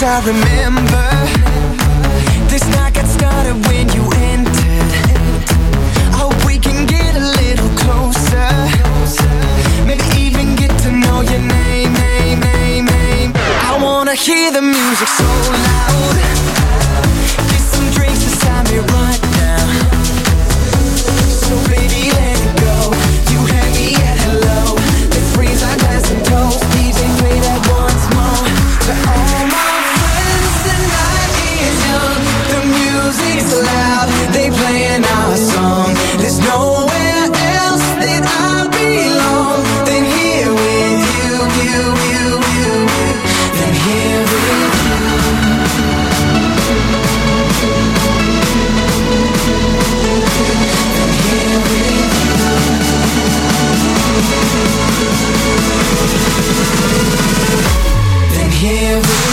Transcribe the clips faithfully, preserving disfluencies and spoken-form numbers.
I remember. This night got started when you entered. I hope we can get a little closer. Maybe even get to know your name, name, name, name. I wanna hear the music so loud. Get some drinks beside me right now. So baby, let it go. You had me at hello. Let's raise our glass and toast. D J, play that once more. To all my friends, tonight is young. The music's loud. They playing our song. There's nowhere else that I belong than here with you, you, you, you. Than here with you. Than here with you. Than here with you.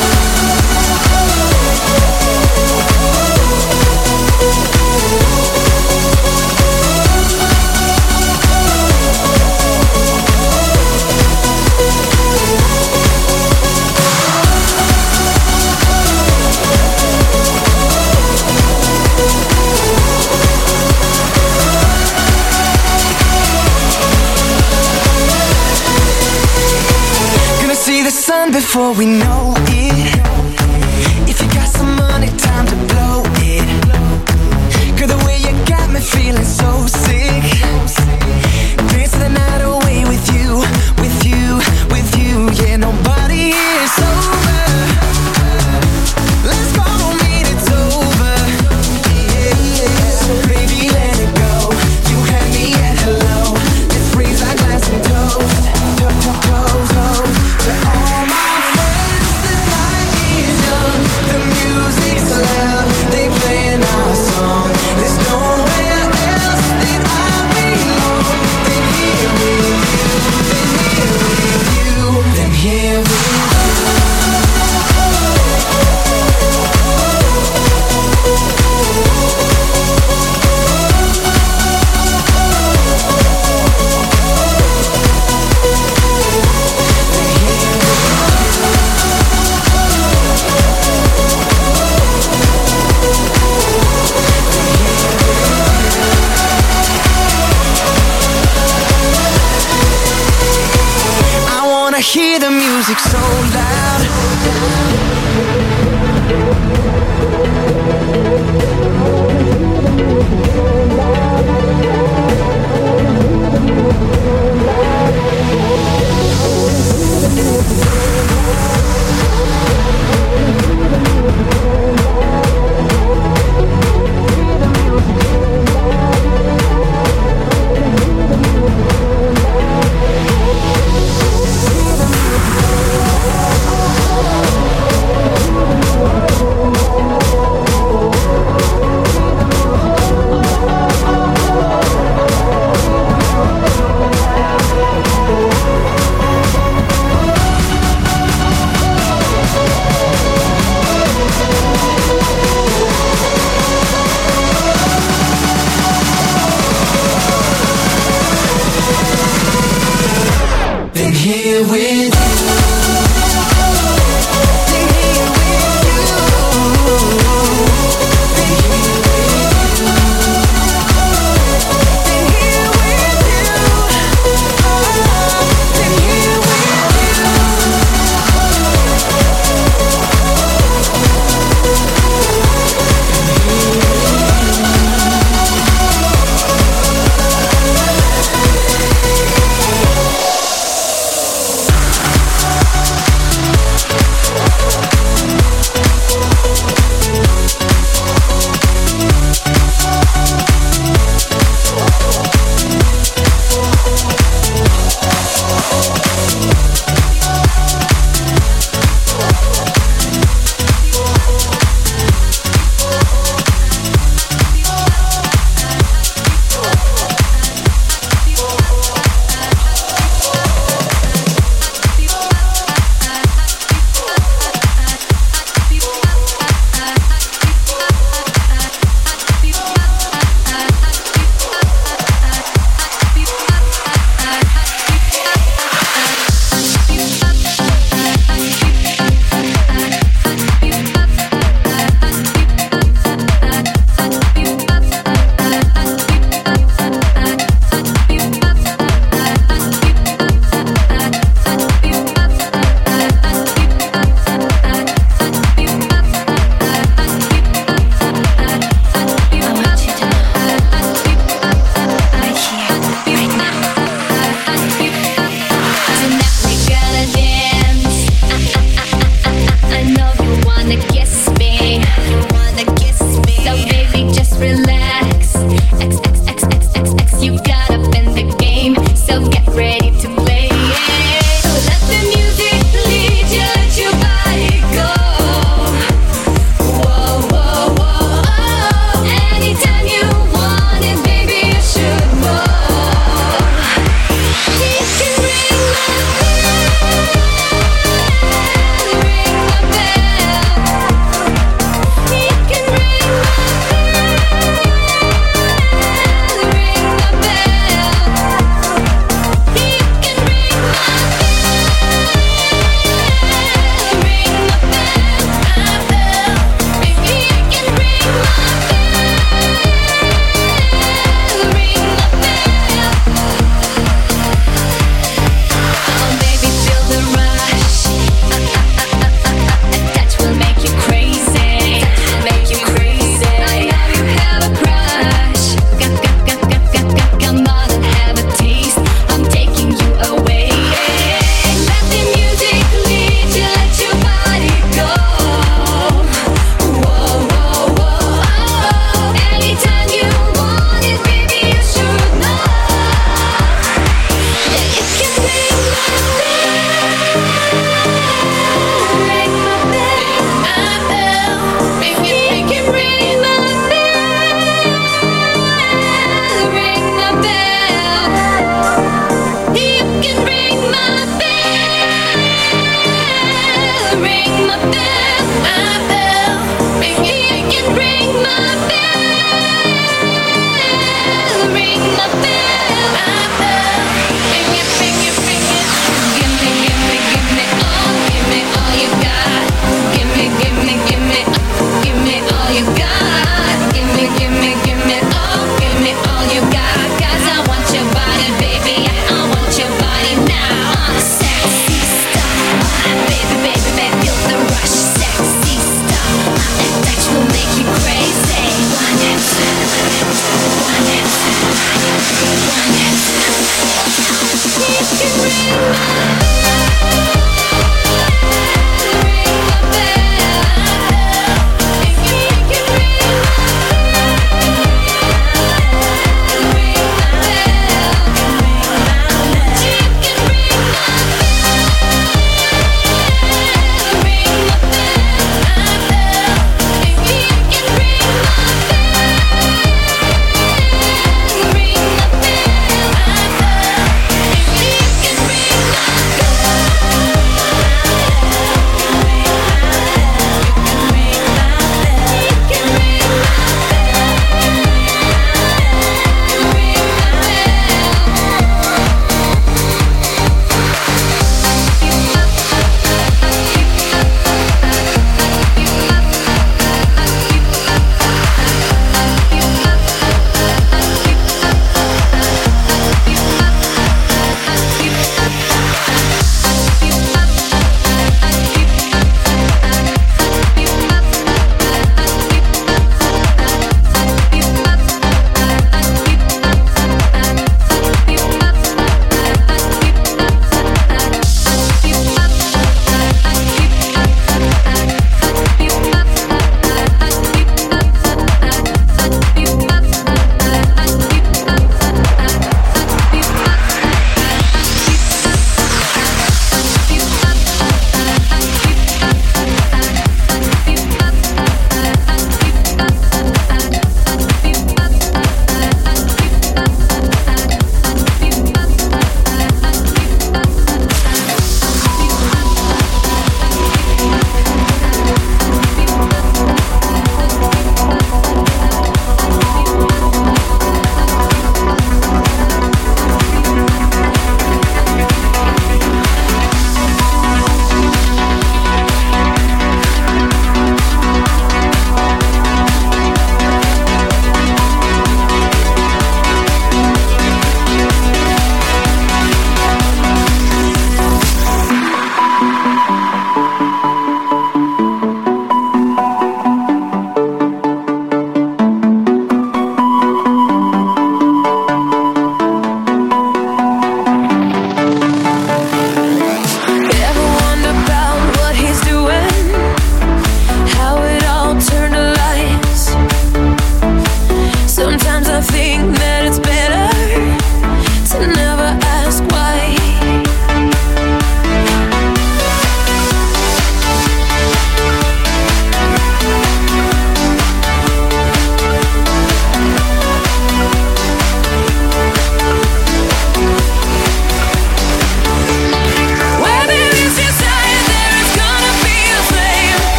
See the sun before we know it. If you got some money, time to blow it. Girl, the way you got me feeling so sick. Dance the night away with you, with you, with you. Yeah, nobody is over. Let's go, don't mean it's over. Yeah, yeah. So baby, let it go. You had me at hello. Let's raise our glass and toast. Toast, toast, toast. To all my friends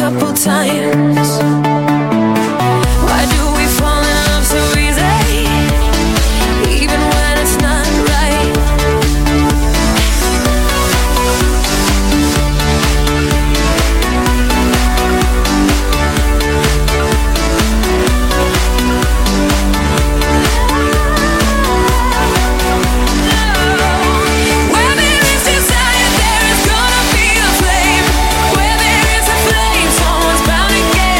couple times. Why do we fall in love so easy, even when it's not right? Where there is desire, there is gonna be a flame. Where there is a flame, someone's bound to get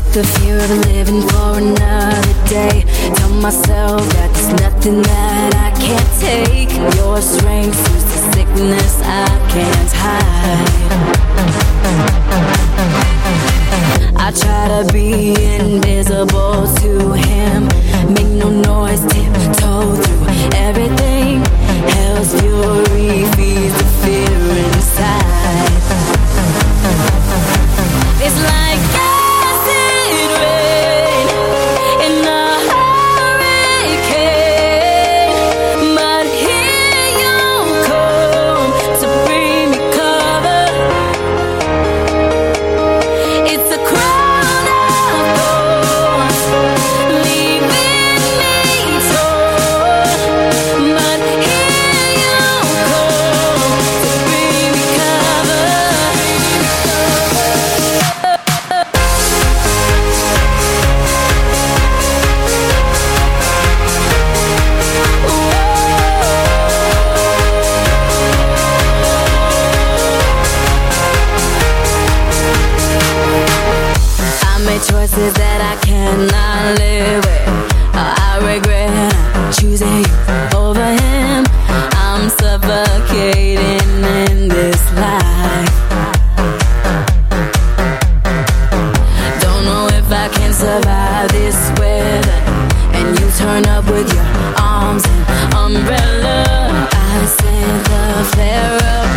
The fear of living for another day. Tell myself that there's nothing that I can't take. Your strength is the sickness I can't hide. I try to be invisible to him. Make no noise, tiptoe through everything. Hell's fury feeds the fear inside. It's like acid rain in a hurricane, but here you come to bring me cover. It's a crown of thorns, leaving me torn, but here you come to bring me cover. I made choices that I cannot live with. Uh, I regret choosing you over him. I'm suffocating in this life. Don't know if I can survive this weather. And you turn up with your arms and umbrella. I send the flare up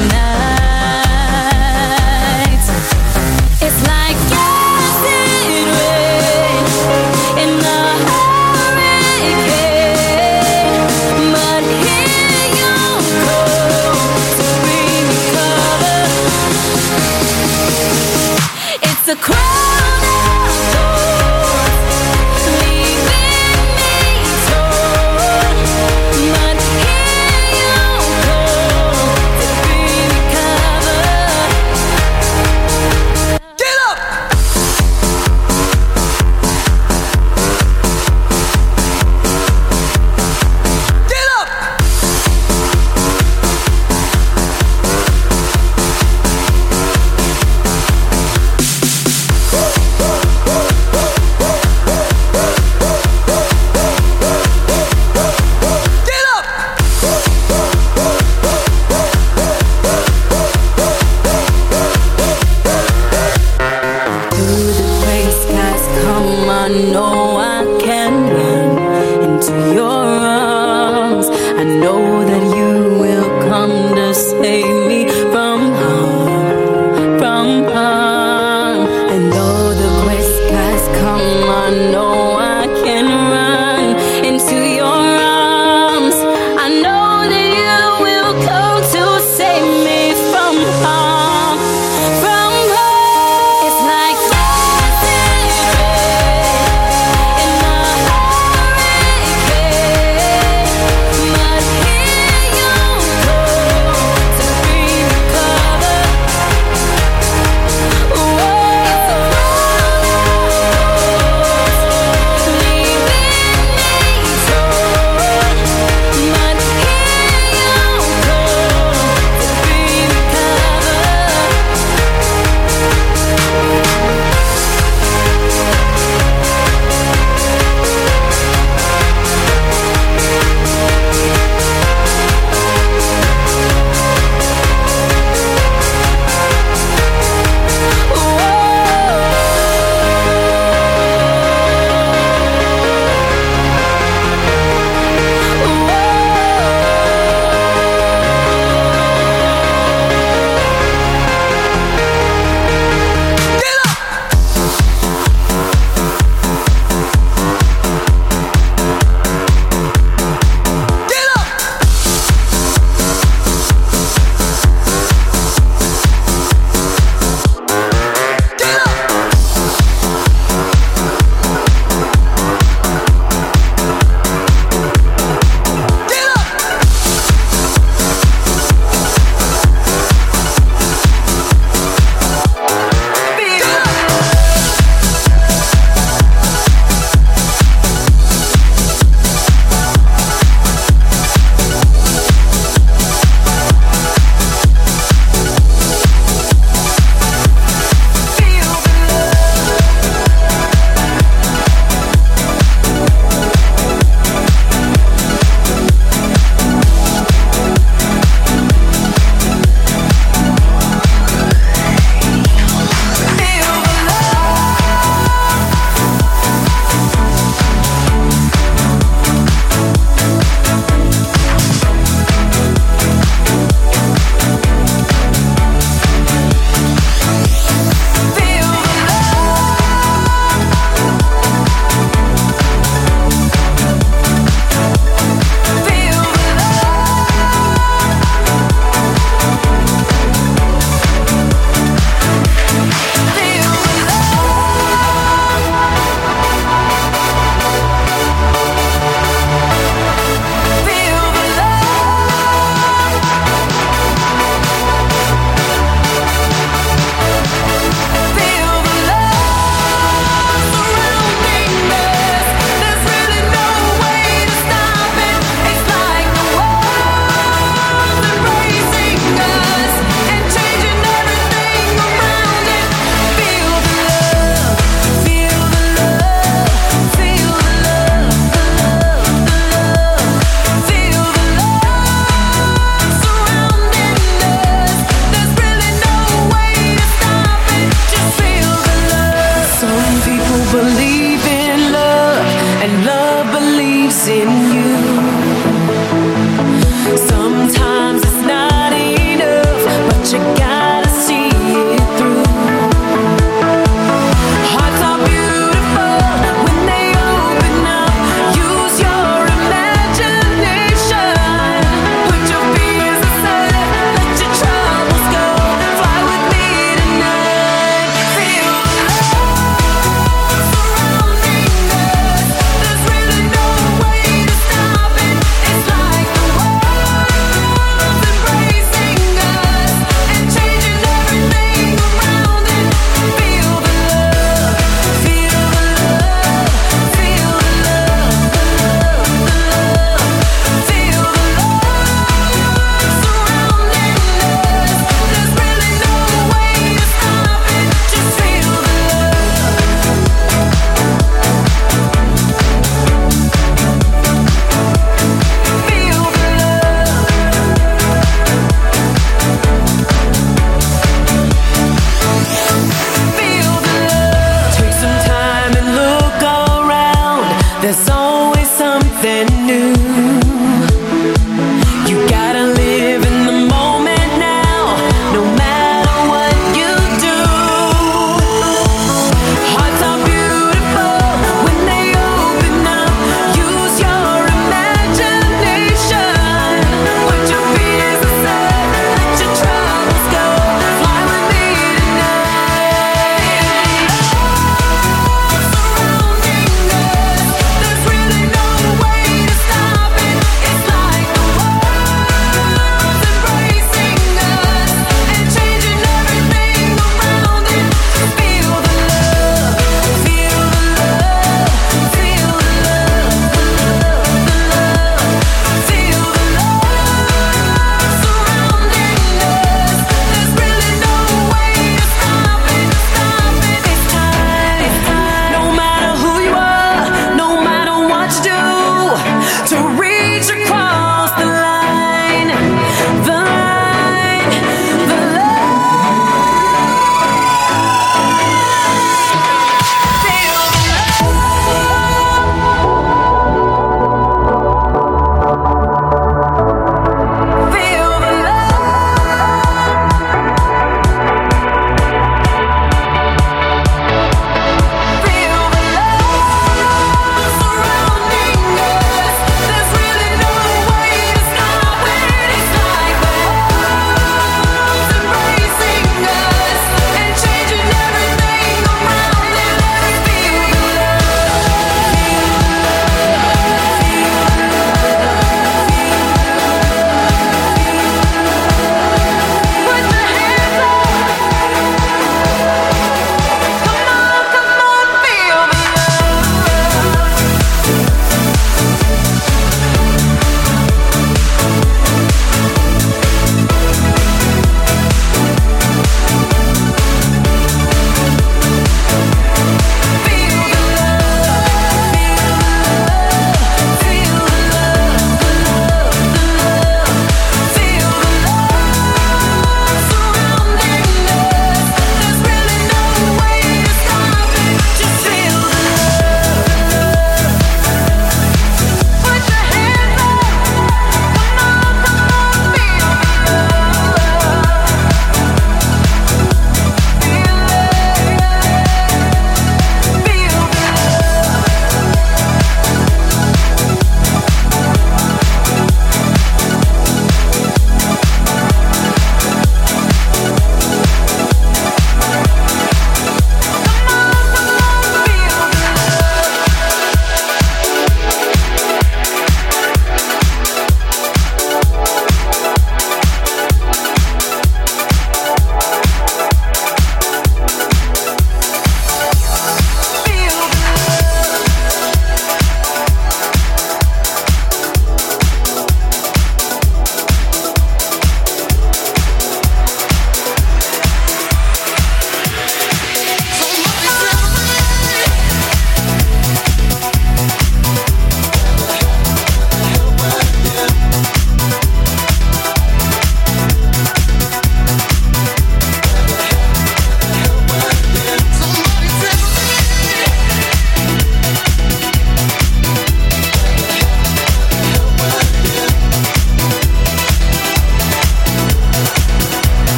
tonight. It's like acid rain in a hurricane,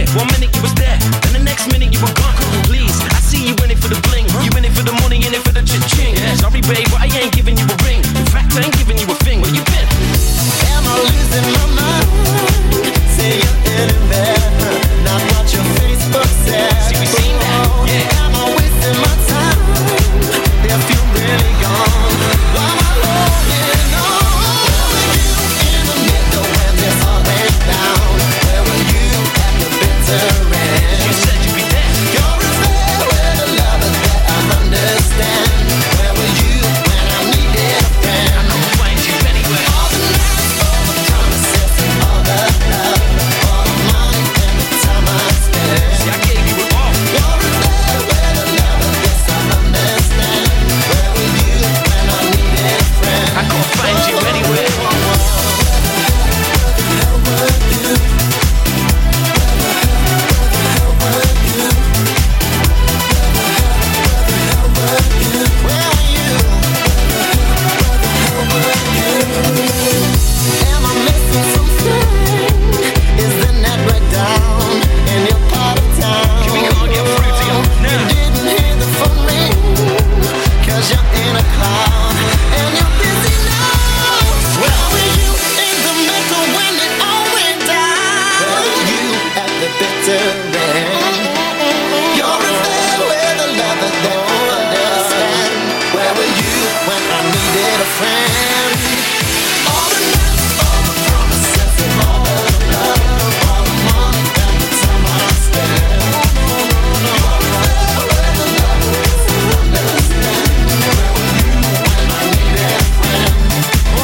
One minute you was there, then the next minute you were gone. Please, I see you in it for the bling. You in it for the money, in it for the cha-ching. Sorry, babe, but I ain't giving you a ring. In fact, I ain't giving you a thing. Where you been? Am I losing my mind? Say you're anywhere, not what your Facebook says. See, we seen that, yeah. Am I wasting my time if you're really gone? Why am I holding on? Where were you in the middle when this all went down? Where were you at the bitter end? You said you'd be there. You're a fair with a lover that I understand. Where were you when I needed a friend? I could find you anywhere. All the nights, all the promises, all the love, all the money and the time I spent. See, I gave you it all. You're a fair with a lover, yes I understand. Where were you when I needed a friend? I could find you anywhere. Am I missing something? Is the net right down in your part of town? We can't get through to you now. You didn't hear the phone ring, cause you're in a cloud and you're busy now. Where were you in the middle when it all went down? Where were you at the bitter end? You're a fair with a lover that I understand. Where were you when I needed a friend? All the nights, all the promises, and all the love, all the money and the time I spent. You're a fair with a lover that I understand. Where were you when I needed a friend? Oh,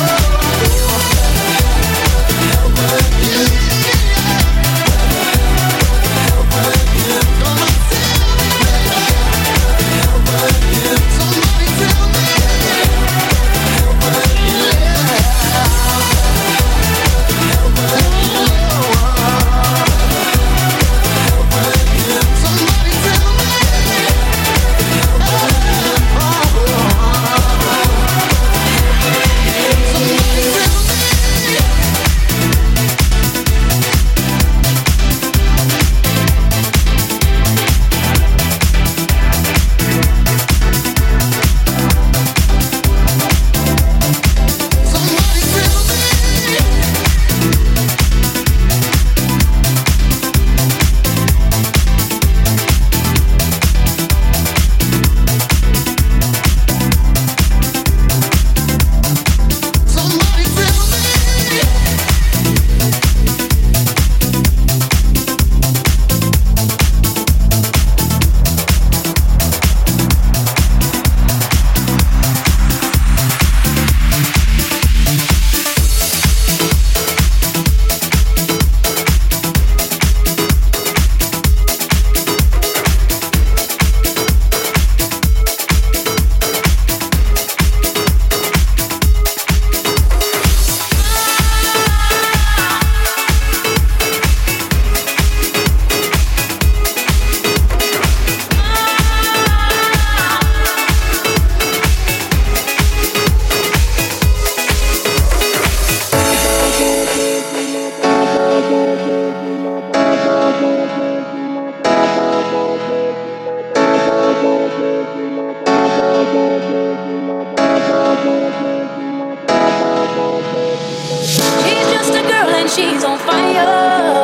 She's just a girl and she's on fire,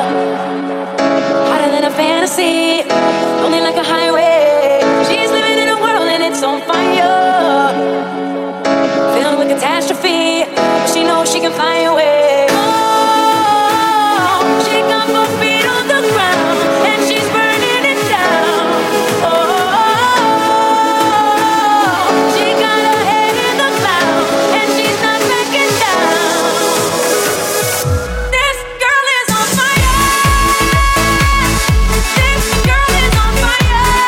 hotter than a fantasy, lonely like a highway. She's living in a world and it's on fire, filled with catastrophe, but she knows she can fly away. Oh, she got both feet on the ground and she's burning it down. Oh, she got her head in the clouds and she's not backing down. This girl is on fire. This girl is on fire.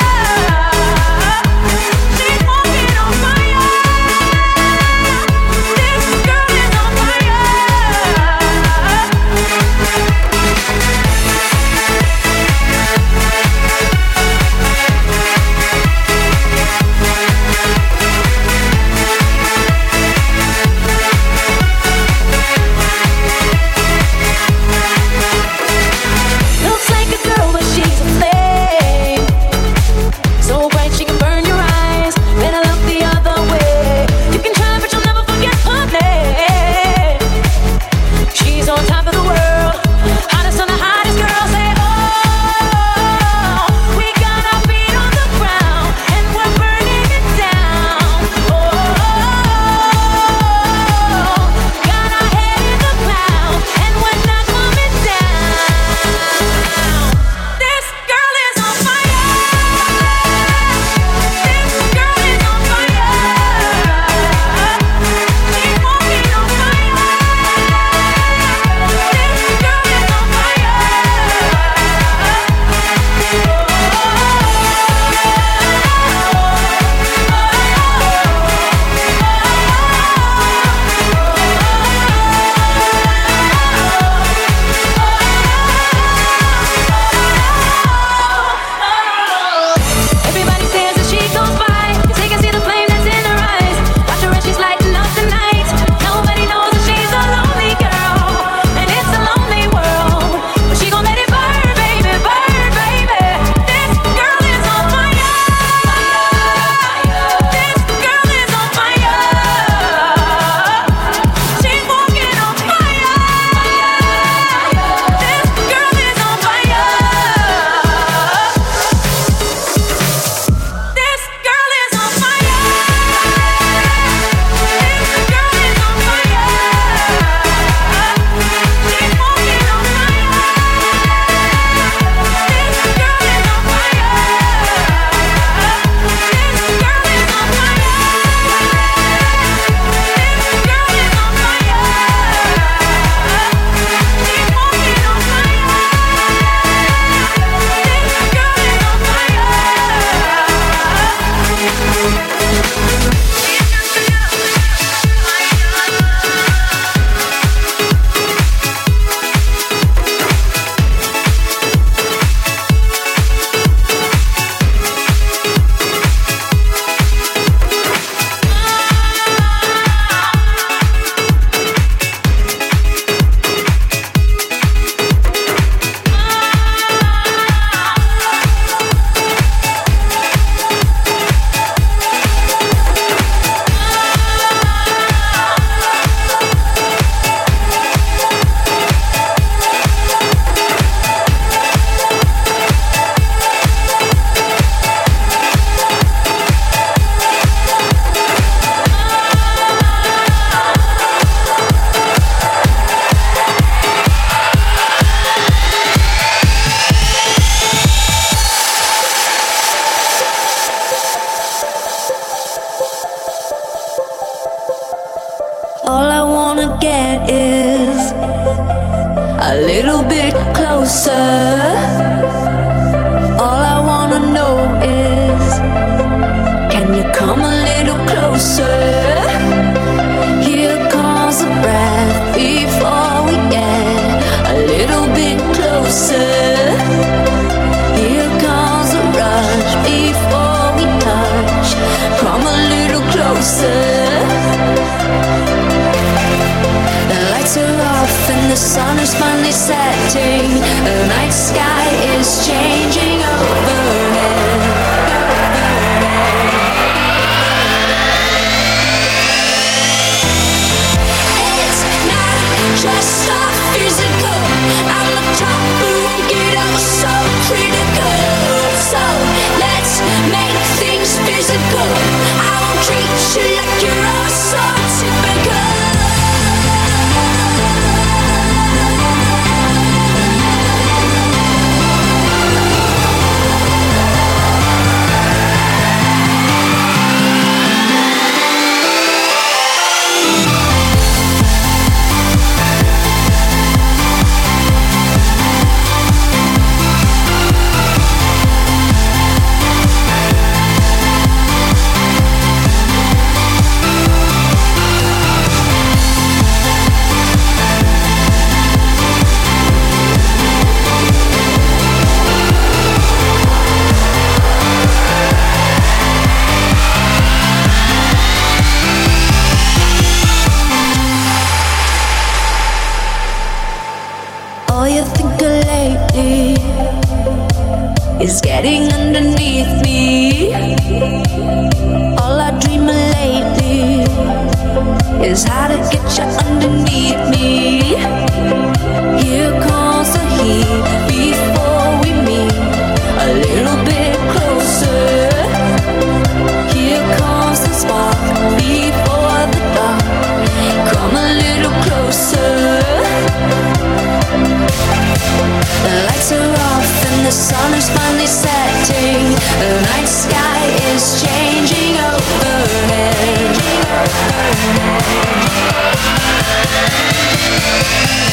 closer. All I wanna know is, can you come a little closer? Here comes the breath before we get a little bit closer. Here comes the rush before we touch. Come a little closer. The lights are off and the sun is finally setting. The night sky is changing overhead. It's not just our physical. I'm the top who won't get out so critical. So let's make things physical. I won't treat you like you're all so typical. Is getting underneath me. All I dream of lately is how to get you underneath me. Here comes the heat before we meet a little bit closer. Here comes the spark before the dark. Come a little closer. The lights are off and the sun is finally setting. The night sky is changing overhead.